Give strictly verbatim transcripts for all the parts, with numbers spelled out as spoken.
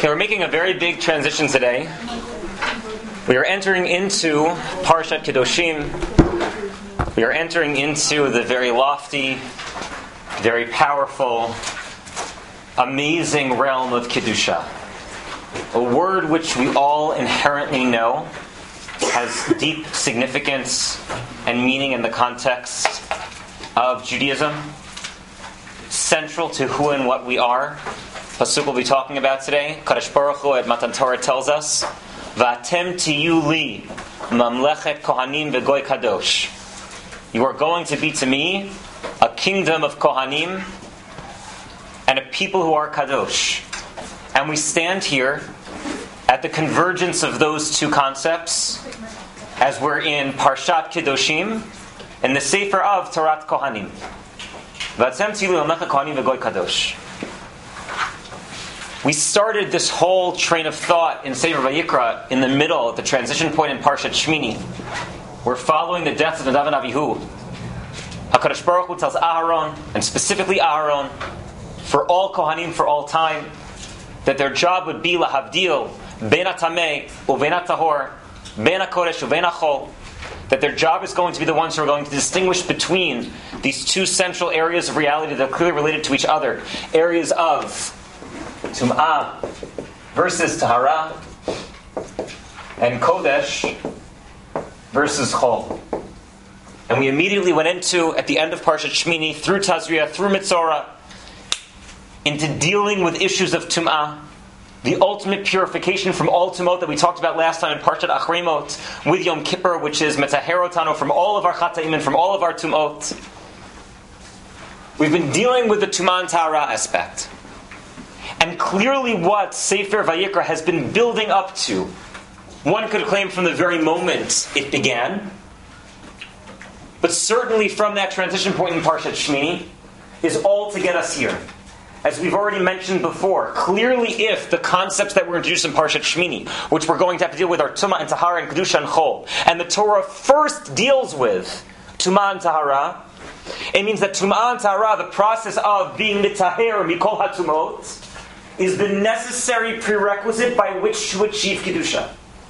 Okay, we're making a very big transition today. We are entering into Parshat Kedoshim. We are entering into the very lofty, very powerful, amazing realm of Kedusha. A word which we all inherently know has deep significance and meaning in the context of Judaism, central to who and what we are. Pasuk we'll be talking about today. Kadosh Baruch Hu at Matan Torah tells us, "V'atem tiyu li mamlechet kohanim v'goy kadosh." You are going to be to me a kingdom of kohanim and a people who are kadosh. And we stand here at the convergence of those two concepts as we're in Parshat Kedoshim in the Sefer of Torat Kohanim. V'atem tiyu li mamlechet kohanim v'goy kadosh. We started this whole train of thought in Sefer Vayikra in the middle, at the transition point in Parshat Shmini. We're following the death of Nadav and Avihu. HaKadosh Baruch Hu tells Aharon, and specifically Aharon, for all Kohanim for all time, that their job would be lahavdil ben hatamei uben hatahor, ben hakodesh uben hachol, that their job is going to be the ones who are going to distinguish between these two central areas of reality that are clearly related to each other, areas of Tum'ah versus Tahara, and Kodesh versus Chol. And we immediately went into, at the end of Parshat Shmini, through Tazria, through Mitzorah, into dealing with issues of Tum'ah, the ultimate purification from all Tumot that we talked about last time in Parshat Achremot, with Yom Kippur, which is Metaherotano, from all of our Chata'im and from all of our Tumot. We've been dealing with the Tum'ah and Tahara aspect. And clearly what Sefer Vayikra has been building up to, one could claim from the very moment it began, but certainly from that transition point in Parshat Shmini, is all to get us here. As we've already mentioned before, clearly if the concepts that were introduced in Parshat Shmini, which we're going to have to deal with, are Tumah and Tahara and Kedusha and Chol, and the Torah first deals with Tumah and Tahara, it means that Tumah and Tahara, the process of being Mitaher Mikol HaTumot, is the necessary prerequisite by which to achieve Kedusha.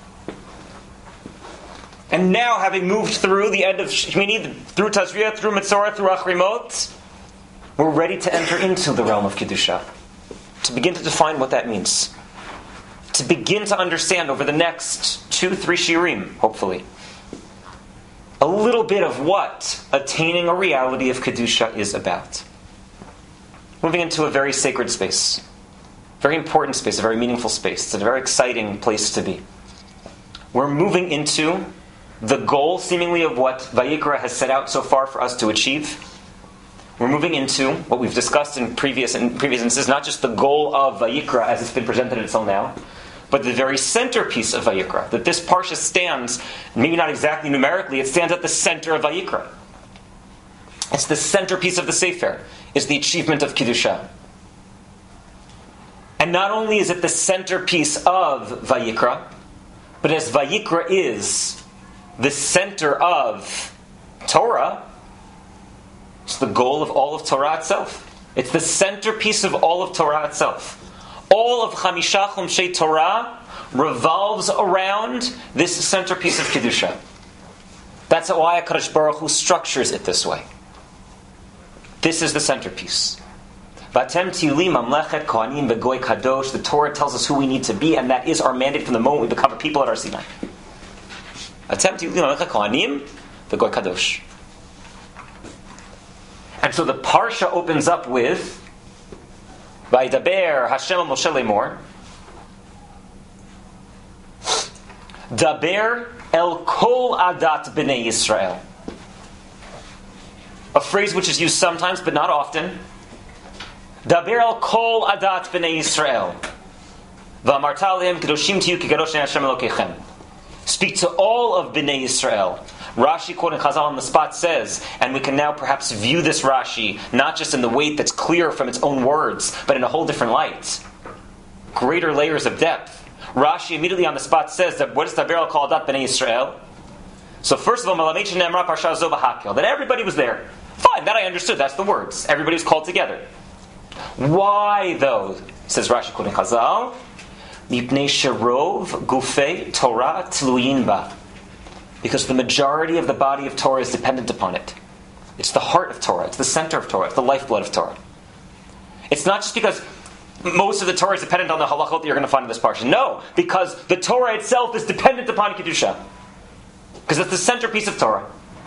And now, having moved through the end of Shmini, through Tazria, through Mitzorah, through Achremot, we're ready to enter into the realm of Kedusha. To begin to define what that means. To begin to understand over the next two, three shiurim, hopefully, a little bit of what attaining a reality of Kedusha is about. Moving into a very sacred space. Very important space, a very meaningful space. It's a very exciting place to be. We're moving into the goal, seemingly, of what Vayikra has set out so far for us to achieve. We're moving into what we've discussed in previous in previous instances, not just the goal of Vayikra as it's been presented until now, but the very centerpiece of Vayikra. That this parsha stands, maybe not exactly numerically, it stands at the center of Vayikra. It's the centerpiece of the Sefer, is the achievement of Kedusha. And not only is it the centerpiece of Vayikra, but as Vayikra is the center of Torah, it's the goal of all of Torah itself. It's the centerpiece of all of Torah itself. All of Chamisha Chumshei Torah revolves around this centerpiece of Kedusha. That's why HaKadosh Baruch Hu structures it this way. This is the centerpiece. V'atem tiyu li mamlechet kohanim v'goy kadosh. The Torah tells us who we need to be, and that is our mandate from the moment we become a people at Har Sinai. V'atem tiyu li mamlechet kohanim v'goy kadosh. And so the parsha opens up with Vaydaber Hashem al Moshe lemor, Daber el kol adat b'nei Yisrael. A phrase which is used sometimes but not often. Daber al kol adat b'nei Yisrael. V'amarta alehem kedoshim tiyu ki kadosh Hashem Elokeichem. Speak to all of b'nei Yisrael. Rashi, quoting Chazal on the spot, says, and we can now perhaps view this Rashi not just in the weight that's clear from its own words, but in a whole different light. Greater layers of depth. Rashi immediately on the spot says that what is Daber al kol adat b'nei Yisrael? So first of all, Malamed shenemra parsha zo v'hakel, that everybody was there. Fine, that I understood, that's the words. Everybody was called together. Why though, says Rashi quoting Chazal, Mipnei sherov gufei Torah tluyin ba. Because the majority of the body of Torah is dependent upon it. It's the heart of Torah. It's the center of Torah. It's the lifeblood of Torah. It's not just because most of the Torah is dependent on the halachot that you're going to find in this parsha. No, because the Torah itself is dependent upon Kedusha. Because it's the centerpiece of Torah.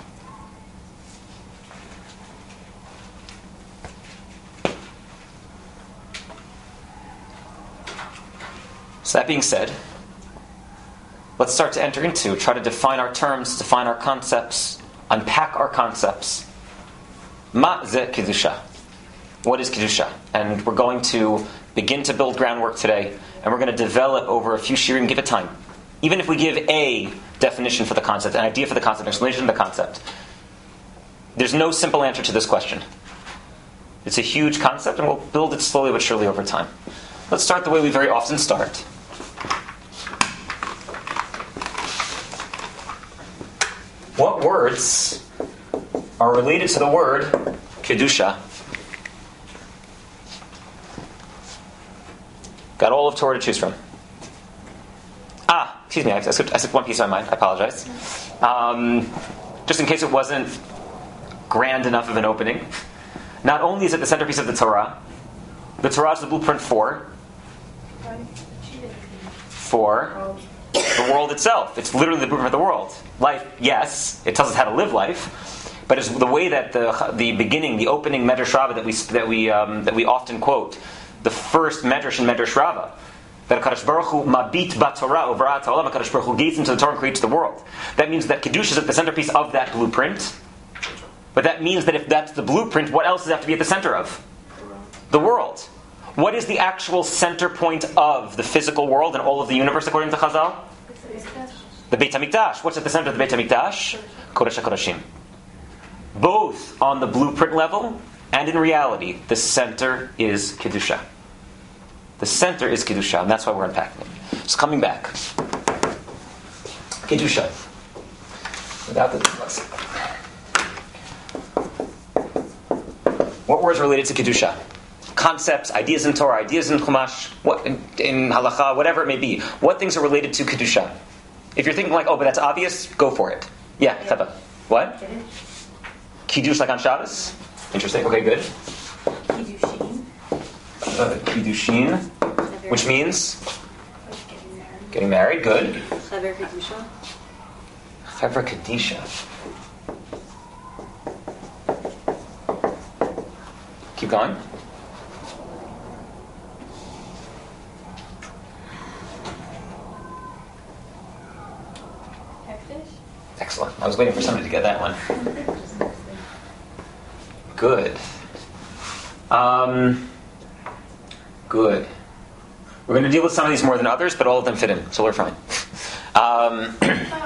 So that being said, let's start to enter into, try to define our terms, define our concepts, unpack our concepts. Ma ze Kedusha. What is Kedusha? And we're going to begin to build groundwork today, and we're going to develop over a few shirim, give it time. Even if we give a definition for the concept, an idea for the concept, an explanation of the concept, there's no simple answer to this question. It's a huge concept, and we'll build it slowly but surely over time. Let's start the way we very often start. What words are related to the word Kedusha? Got all of Torah to choose from. Ah, excuse me, I skipped, I skipped one piece of my mind. I apologize. Um, just in case it wasn't grand enough of an opening. Not only is it the centerpiece of the Torah, the Torah is the blueprint for for the world itself. It's literally the blueprint of the world. Life, yes, it tells us how to live life, but it's the way that the the beginning, the opening Medrash Rabbah that we that we um, that we often quote, the first Medrash in Medrash Rabbah, that HaKadosh Baruch Hu mabit b'Torah over ha'olam, HaKadosh Baruch Hu gazes into the Torah and creates the world. That means that Kedusha is at the centerpiece of that blueprint. But that means that if that's the blueprint, what else does it have to be at the center of? The world. What is the actual center point of the physical world and all of the universe according to Chazal? The Beit HaMikdash. What's at the center of the Beit HaMikdash? Kodesh HaKodashim. Both on the blueprint level and in reality, the center is Kedusha. The center is Kedusha, and that's why we're unpacking it. So coming back. Kedusha. Without the discussing. What words are related to Kedusha? Concepts, ideas in Torah, ideas in Chumash, what, in, in Halacha, whatever it may be. What things are related to Kedusha? If you're thinking like, oh, but that's obvious, go for it. Yeah, Chava. What? Kiddush like on Shabbos? Interesting. Okay, good. Kiddushin. Uh, Kiddushin, which means? Getting married. Getting married, good. Chaver Kedusha. Chaver Kedusha. Keep going. Excellent. I was waiting for somebody to get that one. Good. Um, good. We're going to deal with some of these more than others, but all of them fit in, so we're fine. Um,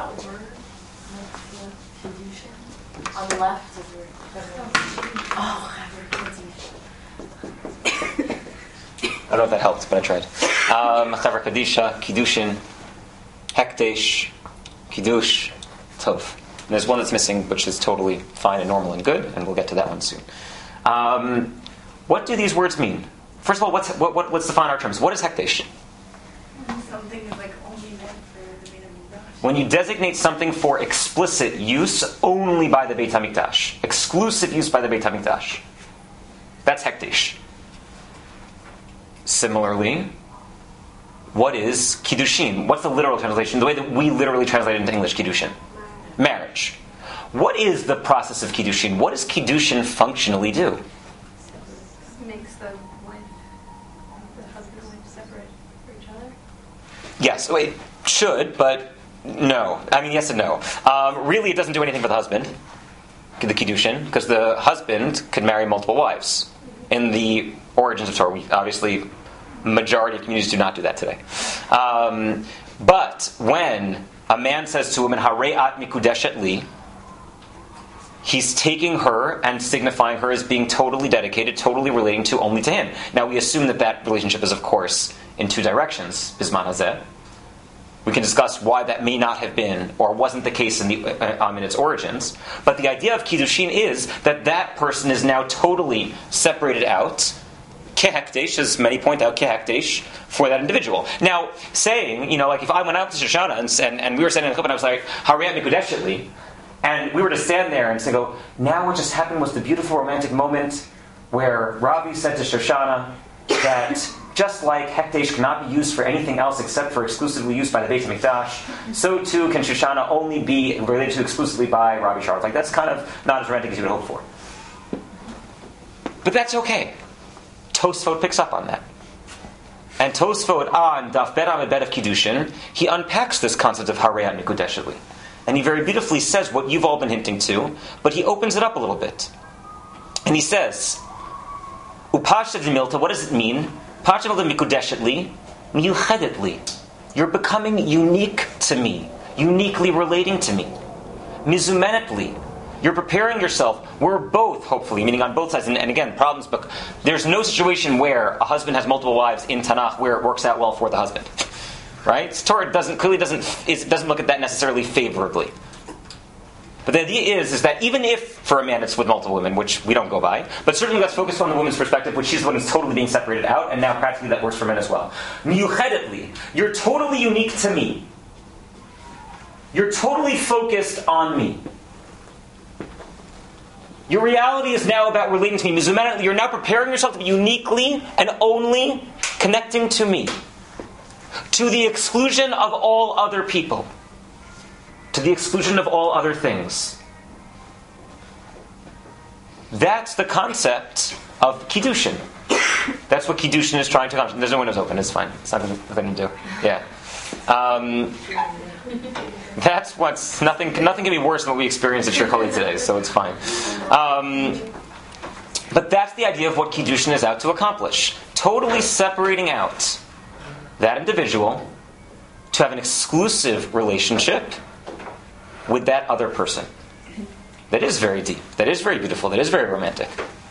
on the left of your oh, I don't know if that helped, but I tried. Um, Chaver Kadisha, Kiddushin, Hekdesh, Kiddush, Tov. And there's one that's missing, which is totally fine and normal and good, and we'll get to that one soon. Um, what do these words mean? First of all, what's, what, what, let's define our terms. What is Hekdesh? Something is like only meant for the Beit HaMikdash. When you designate something for explicit use only by the Beit HaMikdash. Exclusive use by the Beit HaMikdash. That's Hekdesh. Similarly, what is Kiddushin? What's the literal translation? The way that we literally translate it into English, Kiddushin. Marriage. What is the process of Kiddushin? What does Kiddushin functionally do? It makes the wife, the husband and wife separate for each other. Yes, it should, but no. I mean, yes and no. Um, really, it doesn't do anything for the husband, the Kiddushin, because the husband could marry multiple wives. In the origins of Torah, we obviously, majority of communities do not do that today. Um, but when a man says to a woman, "Harei at mikudeshet li," he's taking her and signifying her as being totally dedicated, totally relating to only to him. Now we assume that that relationship is, of course, in two directions. Bisman hazeh. We can discuss why that may not have been or wasn't the case in, the, uh, um, in its origins. But the idea of Kiddushin is that that person is now totally separated out, kehekdesh, as many point out, kehekdesh, for that individual. Now, saying, you know, like if I went out to Shoshana and, and, and we were standing in the chuppah and I was like, Hariyat Mikudeshitli, and we were to stand there and say, go, now what just happened was the beautiful romantic moment where Rabbi said to Shoshana that just like Hekdesh cannot be used for anything else except for exclusively used by the Beit HaMikdash, so too can Shoshana only be related to exclusively by Rabbi Charles. Like, that's kind of not as romantic as you would hope for. But that's okay. Tosfot picks up on that. And Tosfot on Daf Bet Amud Bet of Kiddushin, he unpacks this concept of Hariyat Mikudeshitli. And he very beautifully says what you've all been hinting to, but he opens it up a little bit. And he says, Upashta Dimilta, what does it mean? Pashta Dimilta Mikudeshitli, Miyuchedetli. You're becoming unique to me, uniquely relating to me. Mizumenetli. You're preparing yourself. We're both, hopefully, meaning on both sides. And, and again, problems, but there's no situation where a husband has multiple wives in Tanakh where it works out well for the husband. Right? Torah doesn't clearly doesn't it doesn't look at that necessarily favorably. But the idea is, is that even if for a man it's with multiple women, which we don't go by, but certainly that's focused on the woman's perspective, which she's the one who's totally being separated out, and now practically that works for men as well. Miyuchedetli, you're totally unique to me. You're totally focused on me. Your reality is now about relating to me. Mizumanatli, you're now preparing yourself to be uniquely and only connecting to me. To the exclusion of all other people. To the exclusion of all other things. That's the concept of Kiddushin. That's what Kiddushin is trying to accomplish. There's no windows open, it's fine. It's not nothing to do. Yeah. Um, that's what's nothing. Nothing can be worse than what we experienced at Shirkali today, so it's fine. Um, but that's the idea of what Kiddushin is out to accomplish. Totally separating out that individual to have an exclusive relationship with that other person. That is very deep. That is very beautiful. That is very romantic.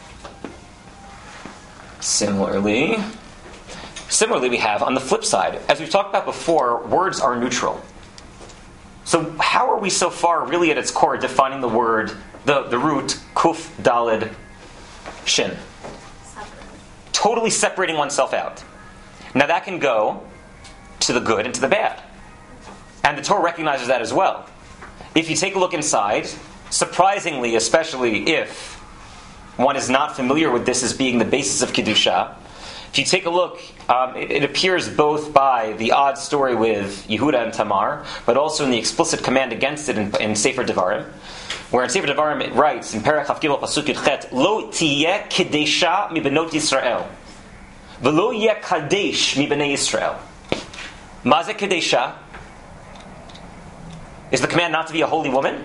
Similarly, similarly, we have on the flip side, as we've talked about before, words are neutral. So how are we so far, really at its core, defining the word, the, the root kuf dalid shin? Totally separating oneself out. Now that can go to the good and to the bad. And the Torah recognizes that as well. If you take a look inside, surprisingly, especially if one is not familiar with this as being the basis of Kedusha, if you take a look, um, it, it appears both by the odd story with Yehuda and Tamar, but also in the explicit command against it in, in Sefer Devarim, where in Sefer Devarim it writes, in Perek Chav Gimel Pasuk Yudchet, Lo tiyeh kedesha mi benot Yisrael, v'lo yeh kadesh mi bnei Yisrael. Maze kedesha is the command not to be a holy woman.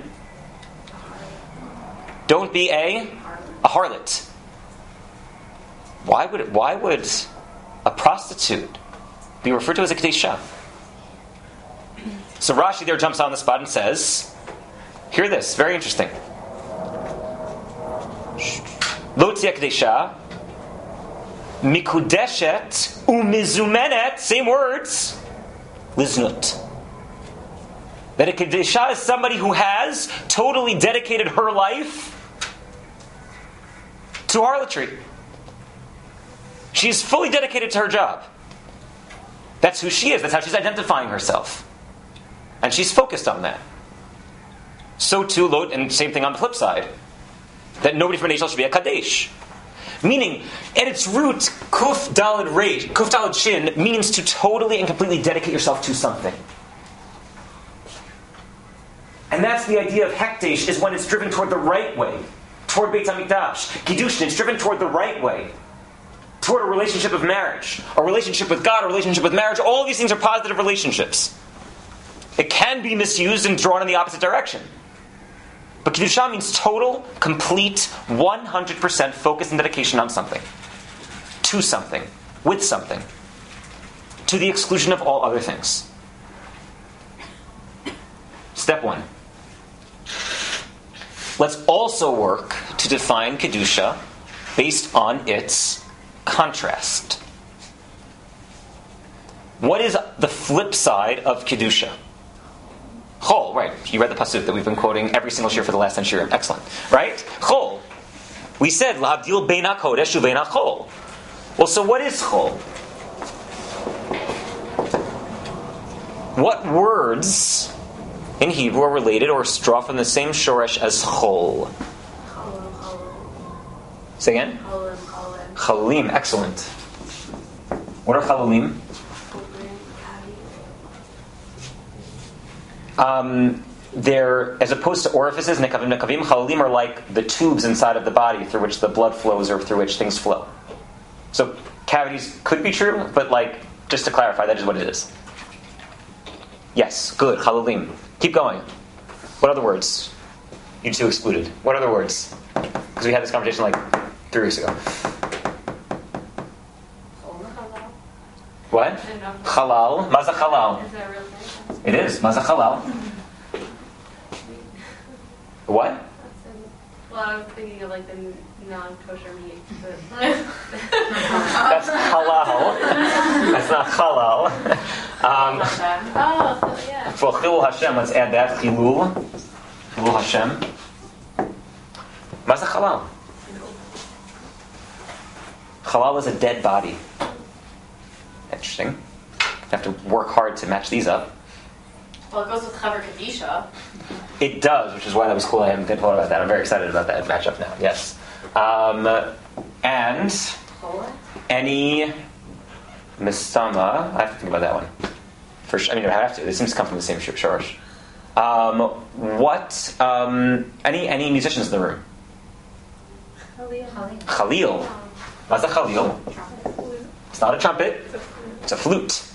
Don't be a, a harlot. Why would it, why would a prostitute be referred to as a kedesha? So Rashi there jumps on the spot and says, hear this, very interesting. Lo tiyeh kedesha mikudeshet umizumenet, same words, liznut. That a kedesha is somebody who has totally dedicated her life to harlotry. She's fully dedicated to her job. That's who she is. That's how she's identifying herself. And she's focused on that. So too, and same thing on the flip side, that nobody from an Ishal should be a Kadesh. Meaning, at its root, Kuf Daled Reish, Kuf Daled Shin, means to totally and completely dedicate yourself to something. And that's the idea of Hekdesh, is when it's driven toward the right way, toward Beit HaMikdash. Kiddushin, it's driven toward the right way, toward a relationship of marriage, a relationship with God, a relationship with marriage. All of these things are positive relationships. It can be misused and drawn in the opposite direction. But Kiddusha means total, complete, one hundred percent focus and dedication on something. To something. With something. To the exclusion of all other things. Step one. Let's also work to define Kedusha based on its contrast. What is the flip side of Kedusha? Chol, right. You read the pasuk that we've been quoting every single year for the last ten shiurim. Excellent. Right? Chol. We said, L'havdil bein HaKodesh u'bein HaChol. Well, so what is chol? What words in Hebrew are related or draw from the same shoresh as chol? Cholem, cholem. Say again? Cholem, cholem. Chalalim, excellent. What are chalalim? Open, cavity. Um, they're, as opposed to orifices, nekavim, nekavim, chalalim are like the tubes inside of the body through which the blood flows or through which things flow. So cavities could be true, but like, just to clarify, that is what it is. Yes, good, chalalim. Keep going. What other words? You two excluded. What other words? Because we had this conversation like three weeks ago. What? Halal. Maza halal. Is that a real thing? It is. Maza halal. What? Well, I was thinking of like the non-kosher meat, but That's halal. That's not halal. Um, oh, yeah. for Chilul Hashem, let's add that. Chilul. Chilul Hashem. Maza halal. Halal is a dead body. Interesting. You have to work hard to match these up. Well, it goes with Chaver Kadisha. It does, which is why that was cool. I haven't thought about that. I'm very excited about that matchup now. Yes. Um, and any misama. I have to think about that one. For sure. I mean, I have to. It seems to come from the same shorosh. Um, what? Um, any any musicians in the room? Khalil. Khalil. What's a Khalil? It's not a trumpet. It's a flute.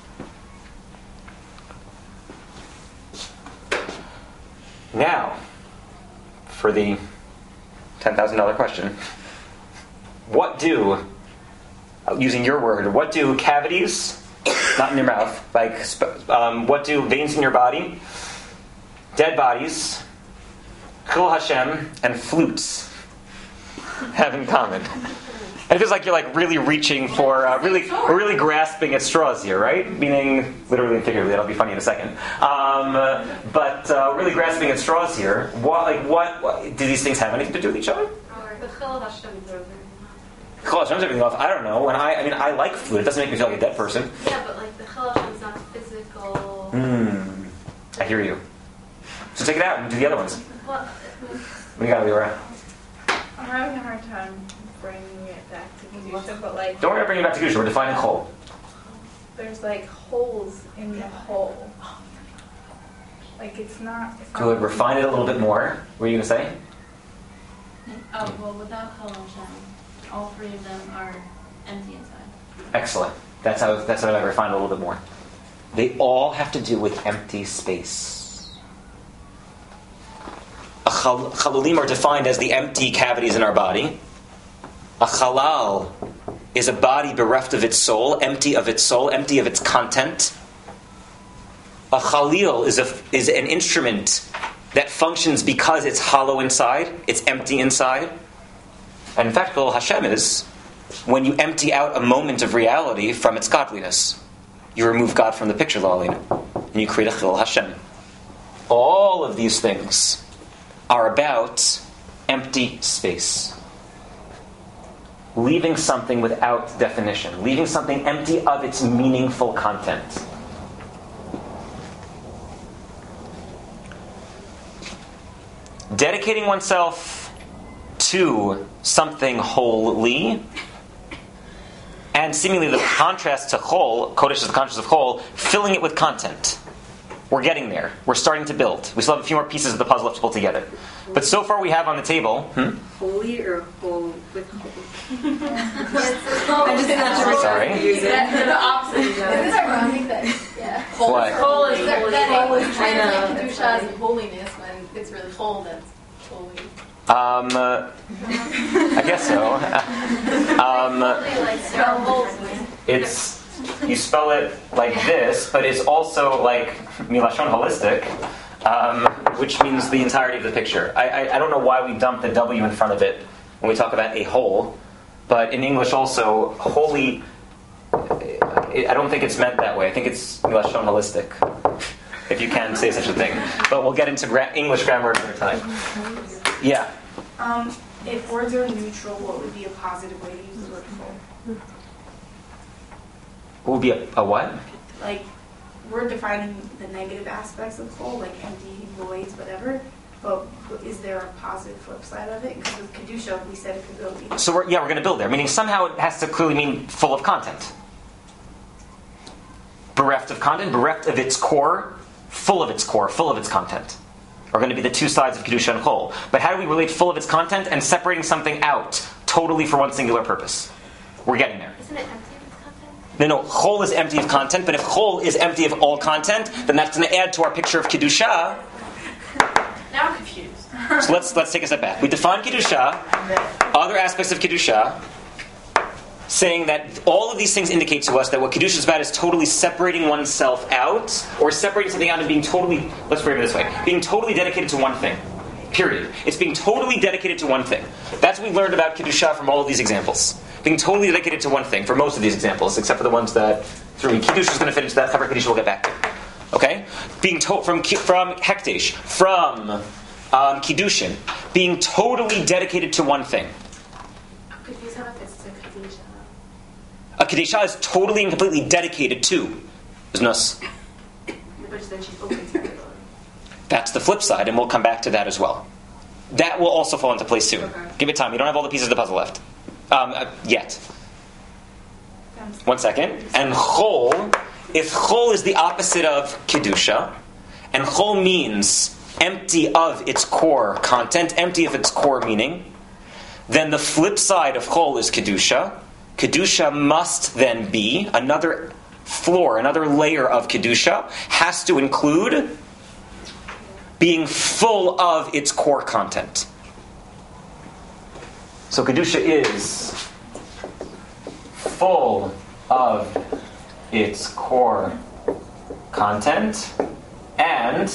Now, for the ten thousand dollars question. What do, using your word, what do cavities, not in your mouth, like, um, what do veins in your body, dead bodies, Chilul Hashem, and flutes have in common? And it feels like you're like really reaching for, uh, really, really grasping at straws here, right? Meaning, literally and figuratively. That'll be funny in a second. Um, but uh, really grasping at straws here. What, like, what, what? Do these things have anything to do with each other? Or the Chilul Hashem is over. Chilul Hashem's everything off. I don't know. When I, I mean, I like flute. It doesn't make me feel like a dead person. Yeah, but like the Chilul Hashem is not physical. Hmm. I hear you. So take it out and do the other ones. Well, What do you got, Leora? I'm having a hard time bringing it back to Kedusha, but like, Don't worry about bringing it back to Kedusha. We're defining chol. there's like holes in the hole. Like it's not. It's Good. not Refine it a little bit more. What are you going to say? Oh, well, without Chilul Hashem, all three of them are empty inside. Excellent. That's how. That's how I refine it a little bit more. They all have to do with empty space. A chal- chalulim are defined as the empty cavities in our body. A halal is a body bereft of its soul, empty of its soul, empty of its content. A chalil is a is an instrument that functions because it's hollow inside, it's empty inside. And in fact, Chilul Hashem is when you empty out a moment of reality from its godliness. You remove God from the picture, Lalina, and you create a Chilul Hashem. All of these things are about empty space. Leaving something without definition. Leaving something empty of its meaningful content. Dedicating oneself to something holy, and seemingly the contrast to chol, Kodesh is the contrast of chol, filling it with content. We're getting there. We're starting to build. We still have a few more pieces of the puzzle left to pull together. But so far we have on the table... Hmm? Holy or whole with hole? I just not Sorry? That's the opposite. Isn't that rounding that? Yeah. What? Chol is That holy. that was I trying to know. make kedusha as holiness when it's really whole. That's holy. Um, uh, I guess so. Um, Like spell holes. it's... You spell it like this, but it's also like milashon holistic, um, which means the entirety of the picture. I, I, I don't know why we dump the W in front of it when we talk about a whole, but in English also, holy, I don't think it's meant that way. I think it's milashon holistic, if you can say such a thing. But we'll get into gra- English grammar another time. Yeah. Um, if words are neutral, what would be a positive way to use the word full? What would be a, a what? Like, we're defining the negative aspects of chol, like empty, voids, whatever. But is there a positive flip side of it? Because with kedusha, we said it could go either. So we're, yeah, we're going to build there. Meaning somehow it has to clearly mean full of content. Bereft of content, bereft of its core, full of its core, full of its content, are going to be the two sides of kedusha and chol. But how do we relate full of its content and separating something out totally for one singular purpose? We're getting there. Isn't it empty of its content? No, no, chol is empty of content, but if chol is empty of all content, then that's going to add to our picture of kedusha. Now I'm confused. So let's let's take a step back. We define kedusha, other aspects of kedusha, saying that all of these things indicate to us that what kedusha is about is totally separating oneself out, or separating something out and being totally, let's frame it this way, being totally dedicated to one thing. Period. It's being totally dedicated to one thing. That's what we learned about kedusha from all of these examples. Being totally dedicated to one thing for most of these examples, except for the ones that through me. Kedusha is going to fit into that. Chaver kedusha we'll get back to. Okay, being to- from from hekdesh, from um, kiddushin, being totally dedicated to one thing. I'm confused how if it's to Kadisha. A kedusha is totally and completely dedicated to znus. But then she's open to it. That's the flip side, and we'll come back to that as well. That will also fall into place soon. Okay. Give it time. You don't have all the pieces of the puzzle left um, uh, yet. One second. And chol, if chol is the opposite of kedusha, and chol means empty of its core content, empty of its core meaning, then the flip side of chol is kedusha. Kedusha must then be another floor, another layer of kedusha, has to include being full of its core content. So kedusha is full of its core content and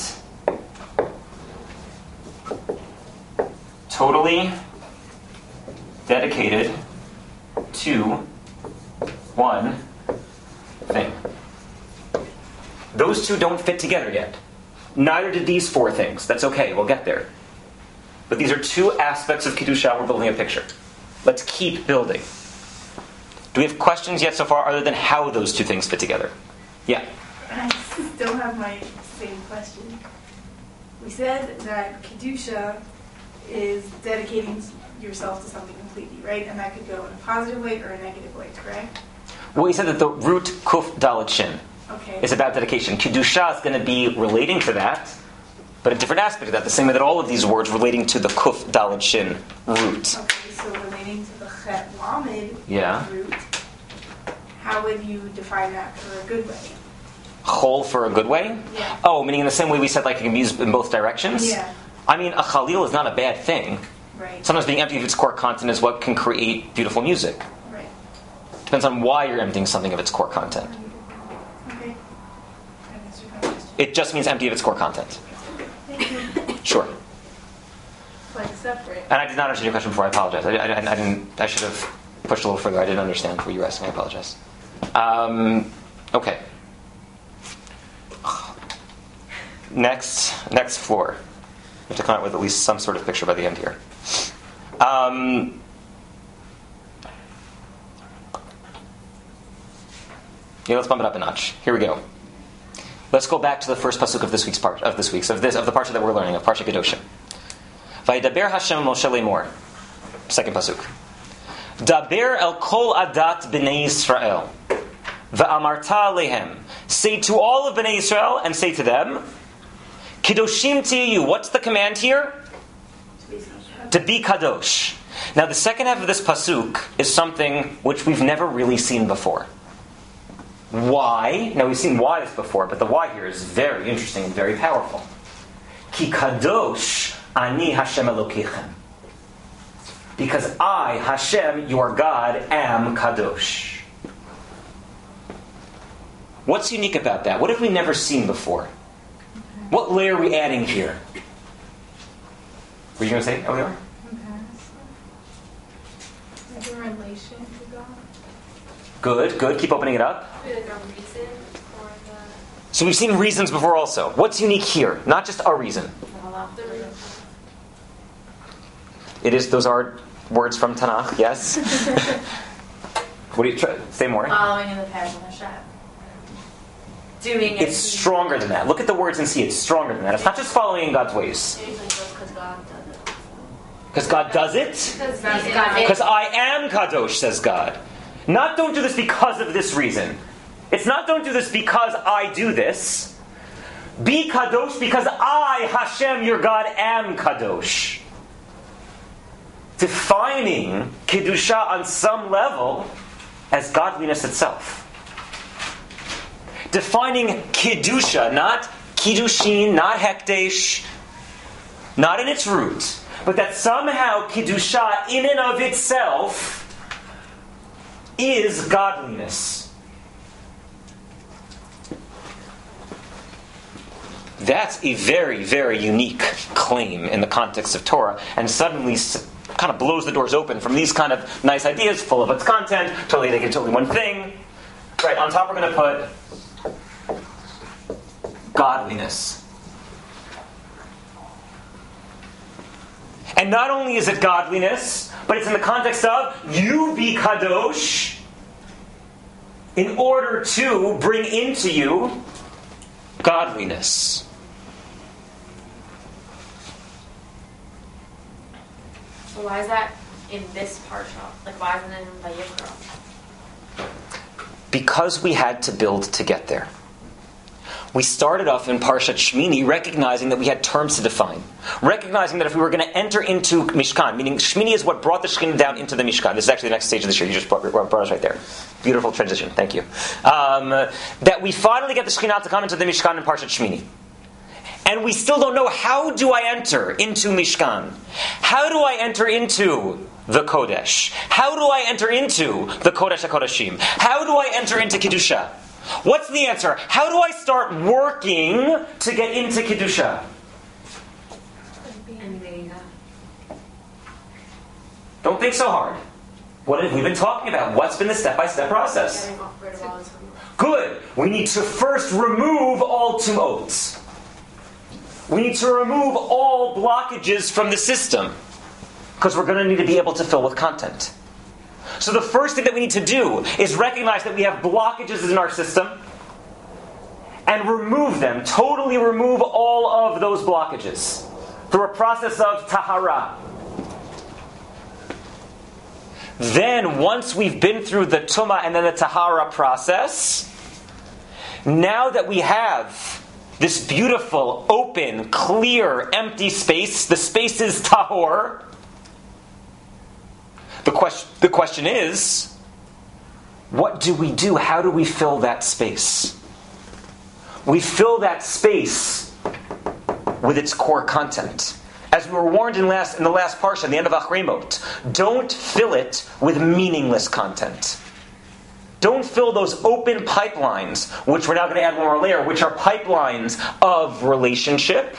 totally dedicated to one thing. Those two don't fit together yet. Neither did these four things. That's okay, we'll get there. But these are two aspects of kedusha we're building a picture. Let's keep building. Do we have questions yet so far other than how those two things fit together? Yeah. I still have my same question. We said that kedusha is dedicating yourself to something completely, right? And that could go in a positive way or a negative way, correct? Well, we said that the root kuf dalet shin Okay. is about dedication. Kedusha is going to be relating to that, but a different aspect of that. The same way that all of these words relating to the kuf dalet shin root. Okay, so relating to the chet lamed Yeah. root, how would you define that for a good way? Chol for a good way? Yeah. Oh, meaning in the same way we said like it can be used in both directions? Yeah. I mean, a chalil is not a bad thing. Right. Sometimes being empty of its core content is what can create beautiful music. Right. Depends on why you're emptying something of its core content. Okay. That answered my question. It just means empty of its core content. Thank you. Sure. Like separate. And I did not understand your question before. I apologize. I, I, I didn't. I should have pushed a little further. I didn't understand what you were asking. I apologize. Um, okay. Next, next floor. We have to come out with at least some sort of picture by the end here. Um, yeah, let's bump it up a notch. Here we go. Let's go back to the first pasuk of this week's part of this week's of this of the parsha that we're learning of Parsha Kedoshim. Vayidaber Hashem Moshe Lemor. Second pasuk. Daber el kol adat b'nei Yisrael, va'amarta lehem. Say to all of b'nei Yisrael and say to them, Kedoshim tiyu. What's the command here? To be kadosh. Now the second half of this pasuk is something which we've never really seen before. Why? Now we've seen why this before, but the why here is very interesting and very powerful. Ki kadosh ani Hashem Elokeichem. Because I, Hashem, your God, am kadosh. What's unique about that? What have we never seen before? What layer are we adding here? Were you going to say, Elior? Like a relation to God. Good, good. Keep opening it up. Maybe like a reason for the So we've seen reasons before also. What's unique here? Not just a reason. the reason. It is, those are words from Tanakh, yes. What do you try? Say more. Following in the path of Hashem. Doing it. It's stronger than that. Look at the words and see it's stronger than that. It's not just following in God's ways. Because God does it. Because God does it? Because Because God Because I am Kadosh, says God. Not don't do this because of this reason. It's not don't do this because I do this. Be Kadosh because I, Hashem, your God, am Kadosh. Defining Kedusha on some level as godliness itself. Defining Kedusha, not Kiddushin, not Hekdesh, not in its root, but that somehow Kedusha in and of itself is godliness. That's a very, very unique claim in the context of Torah, and suddenly kind of blows the doors open from these kind of nice ideas, full of its content, totally they get totally one thing. Right, on top we're going to put godliness. And not only is it godliness, but it's in the context of you be kadosh in order to bring into you godliness. So why is that in this parsha? Like, why isn't it in Vayikra? Because we had to build to get there. We started off in Parshat Shmini recognizing that we had terms to define. Recognizing that if we were going to enter into Mishkan, meaning Shmini is what brought the Shekhinah down into the Mishkan. This is actually the next stage of the year. You just brought, brought us right there. Beautiful transition. Thank you. Um, that we finally get the Shekhinah to come into the Mishkan in Parshat Shmini. And we still don't know, how do I enter into Mishkan? How do I enter into the Kodesh? How do I enter into the Kodesh HaKodeshim? How do I enter into Kedusha? What's the answer? How do I start working to get into Kedusha? Don't think so hard. What have we been talking about? What's been the step-by-step process? Getting off rid of all this. Good. We need to first remove all tumults. We need to remove all blockages from the system, because we're going to need to be able to fill with content. So the first thing that we need to do is recognize that we have blockages in our system and remove them, totally remove all of those blockages through a process of tahara. Then, once we've been through the tumah and then the tahara process, now that we have this beautiful, open, clear, empty space, the space is tahor. The question, the question is, what do we do? How do we fill that space? We fill that space with its core content. As we were warned in, last, in the last parsha, in the end of Achremot, don't fill it with meaningless content. Don't fill those open pipelines, which we're now going to add one more layer, which are pipelines of relationship.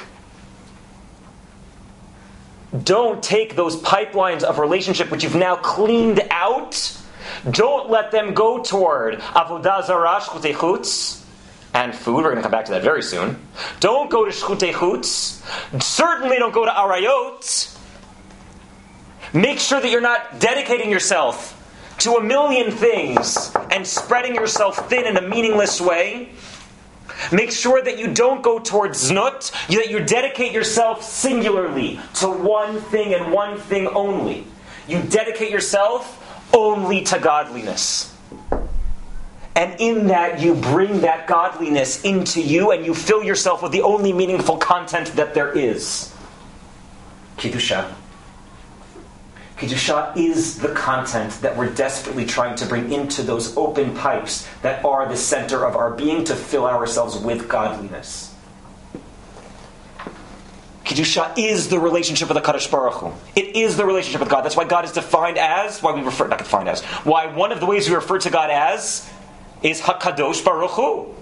Don't take those pipelines of relationship, which you've now cleaned out. Don't let them go toward avodah zarah, shchutei chutz, and food. We're going to come back to that very soon. Don't go to shchutei chutz. Certainly don't go to arayot. Make sure that you're not dedicating yourself to a million things and spreading yourself thin in a meaningless way. Make sure that you don't go towards znut, that you dedicate yourself singularly to one thing and one thing only. You dedicate yourself only to godliness. And in that, you bring that godliness into you and you fill yourself with the only meaningful content that there is. Kedusha. Kedusha is the content that we're desperately trying to bring into those open pipes that are the center of our being to fill ourselves with godliness. Kedusha is the relationship with the Kadosh Baruch Hu. It is the relationship with God. That's why God is defined as, why we refer, not defined as, why one of the ways we refer to God as is HaKadosh Baruch Hu.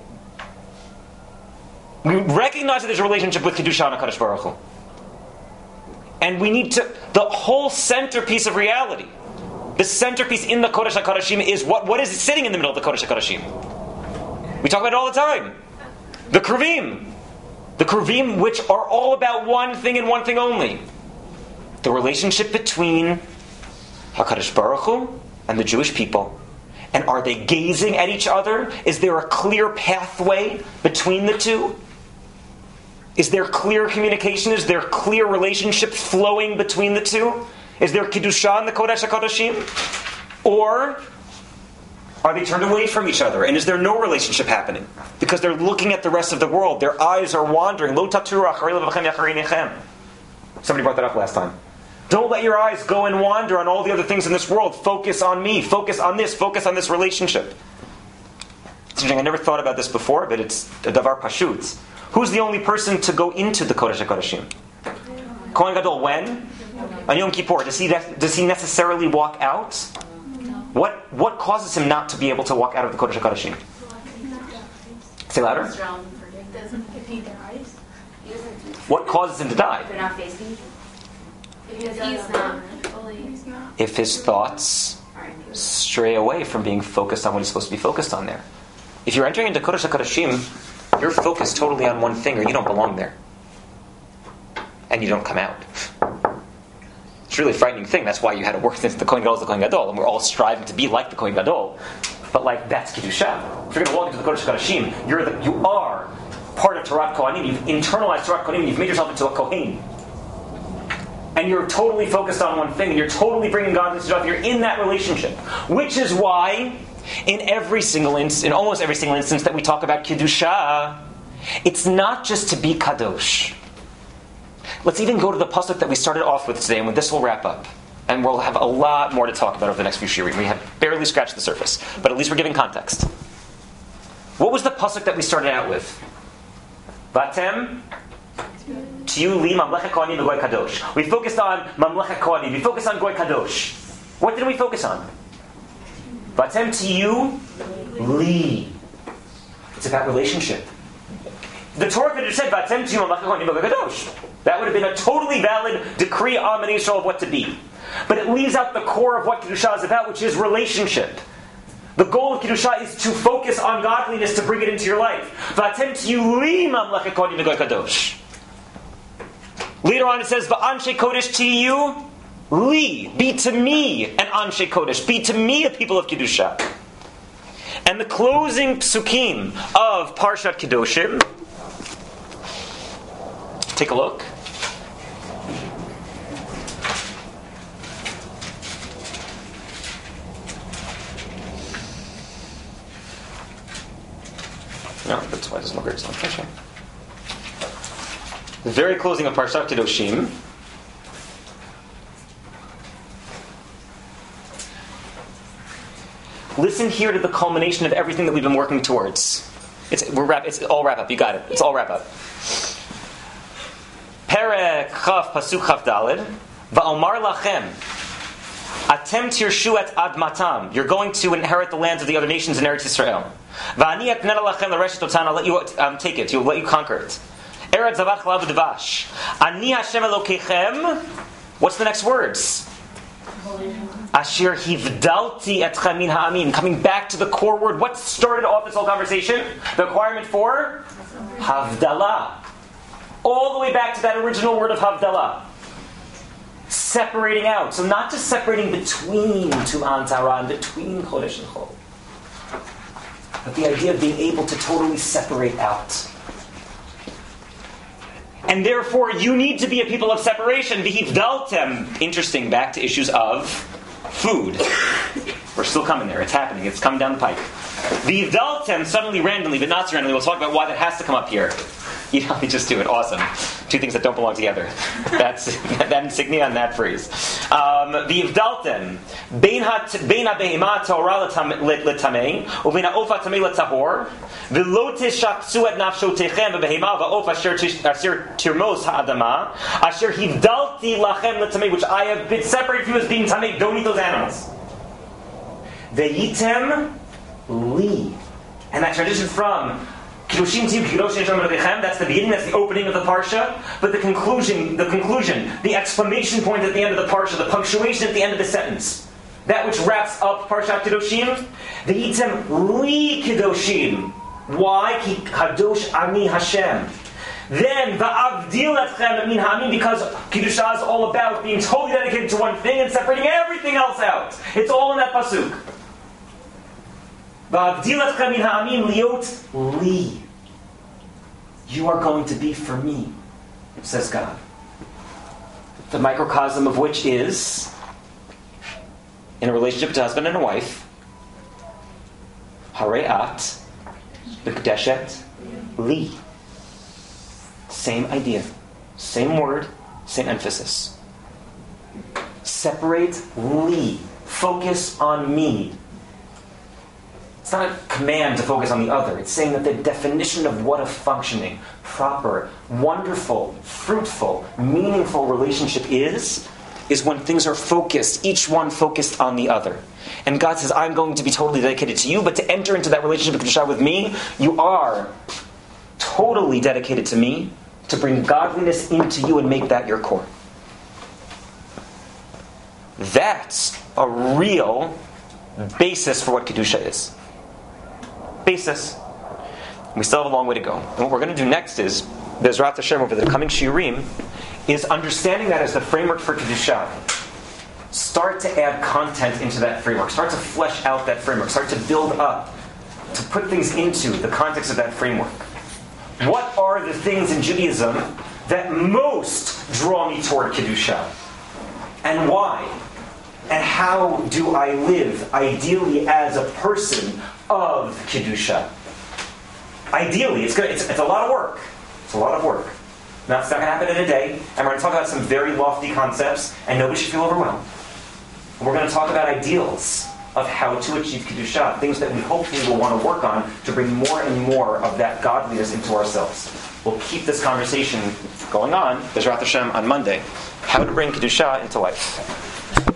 We recognize that there's a relationship with Kedusha and HaKadosh Baruch Hu. And we need to, the whole centerpiece of reality, the centerpiece in the Kodesh HaKodeshim is what, what is sitting in the middle of the Kodesh HaKodeshim? We talk about it all the time. The Kruvim. The Kruvim, which are all about one thing and one thing only. The relationship between HaKadosh Baruch Hu and the Jewish people, And are they gazing at each other? Is there a clear pathway between the two? Is there clear communication? Is there clear relationship flowing between the two? Is there Kiddusha in the Kodesh HaKodashim? Or are they turned away from each other? And is there no relationship happening? Because they're looking at the rest of the world. Their eyes are wandering. Lo taturu acharei levavchem yacharei nechem. Somebody brought that up last time. Don't let your eyes go and wander on all the other things in this world. Focus on me. Focus on this. Focus on this relationship. It's interesting. I never thought about this before, but it's a davar pashut. Who's the only person to go into the Kodesh HaKodashim? Kohen Gadol. When? On Yom Kippur. Does he, does he necessarily walk out? What what causes him not to be able to walk out of the Kodesh HaKodashim? Say louder. If he dies, What causes him to die? They're not facing. Because He's not. he's not. If his thoughts stray away from being focused on what he's supposed to be focused on there. If you're entering into Kodesh HaKodashim, you're focused totally on one thing, or you don't belong there. And you don't come out. It's a really frightening thing. That's why you had to work since the Kohen Gadol is the Kohen Gadol, and we're all striving to be like the Kohen Gadol. But like, that's Kiddusha. If you're going to walk into the Kodesh HaKodashim, you're the, you are part of Torah Kohanim. You've internalized Torah Kohanim. You've made yourself into a Kohen. And you're totally focused on one thing. And you're totally bringing God into stuff. You're in that relationship. Which is why, in every single instance, in almost every single instance that we talk about Kiddusha, it's not just to be Kadosh. Let's even go to the pasuk that we started off with today, and with this we'll wrap up. And we'll have a lot more to talk about over the next few shiurim. We have barely scratched the surface, but at least we're giving context. What was the pasuk that we started out with? Vatem tiyu li mamlechet kohanim v'goy kadosh. We focused on mamlechet kohanim. We focused on goy kadosh. What did we focus on? Vatem tiyu li. It's about relationship. The Torah could have said Vatem tiyu mamlechet kohanim v'goy kadosh. That would have been a totally valid decree on Bnei Yisrael of what to be. But it leaves out the core of what Kiddusha is about, which is relationship. The goal of Kiddusha is to focus on godliness to bring it into your life. V'atem tiyu li mamlechet kohanim v'goy kadosh. Later on it says, V'anshe kodesh tiyu li. Be to me an anshe kodesh. Be to me a people of Kiddusha. And the closing psukim of Parshat Kedoshim, take a look. No, that's why it doesn't look very strong. The very closing of Parshat Kedoshim. Listen here to the culmination of everything that we've been working towards. It's we're wrap. It's all wrap up. You got it. It's all wrap up. Perek Chav Pasuk Chav Daled Va'omar Lachem Atem Tirshu et Admatam. You're going to inherit the lands of the other nations in Eretz Yisrael. Va'ani Aknena Lachem L'Reshet Otan. I'll let you um, take it. You'll let you conquer it. Eretz Zavat Chalav D'Vash. Ani Hashem Elokechem. What's the next words? Asher Hivdalti Etchem Min Ha'amin. Coming back to the core word. What started off this whole conversation? The requirement for Havdalah. All the way back to that original word of Havdalah. Separating out. So not just separating between Tum'ah and Tahara and between Chodesh and Chol. But the idea of being able to totally separate out. And therefore you need to be a people of separation. V'hivdaltem. Interesting, back to issues of food. We're still coming there. It's happening. It's coming down the pike. V'hivdaltem, suddenly, randomly, but not so randomly. We'll talk about why that has to come up here. You know, you just do it. Awesome. Two things that don't belong together. That's that insignia on that phrase. V'yivdaltem bein ha'behema ta'ora l'tamei uvein ha'ofa tamei l'tahor v'lo tishaksu et nafshotechem v'behema v'of asher tirmos ha'adama asher hivdalti lachem l'tamei, which I have been separated from you as being tamei. Don't eat those animals. Veyitem li, and that transition from Kiddushim Tiyu Kiddushim Shem Elohechem. That's the beginning. That's the opening of the parsha. But the conclusion, the conclusion, the exclamation point at the end of the parsha, the punctuation at the end of the sentence, that which wraps up Parshat Kedoshim, the Yitzem Li Kiddushim. Why? Ki Kadosh Ani Hashem. Then Va'avdil Etchem Min Ha'amin, because Kiddusha is all about being totally dedicated to one thing and separating everything else out. It's all in that pasuk. V'agdilatcha min ha'amim liot li. You are going to be for me, says God. The microcosm of which is, in a relationship to husband and a wife, Hare'at B'kdeshet li. Same idea, same word, same emphasis. Separate li. Focus on me. It's not a command to focus on the other. It's saying that the definition of what a functioning, proper, wonderful, fruitful, meaningful relationship is, is when things are focused, each one focused on the other. And God says, I'm going to be totally dedicated to you, but to enter into that relationship with me, you are totally dedicated to me, to bring godliness into you and make that your core. That's a real basis for what Kedusha is. Basis. We still have a long way to go. And what we're going to do next is, Bezrat Hashem, over the coming Shiurim, is understanding that as the framework for Kedusha. Start to add content into that framework. Start to flesh out that framework. Start to build up, to put things into the context of that framework. What are the things in Judaism that most draw me toward Kedusha? And why? And how do I live, ideally, as a person of Kedusha? Ideally, it's, good, it's, it's a lot of work. It's a lot of work. Now, it's not going to happen in a day, and we're going to talk about some very lofty concepts, and nobody should feel overwhelmed. We're going to talk about ideals of how to achieve Kedusha, things that we hopefully will want to work on to bring more and more of that godliness into ourselves. We'll keep this conversation going on, Bezrat Hashem, on Monday. How to bring Kedusha into life.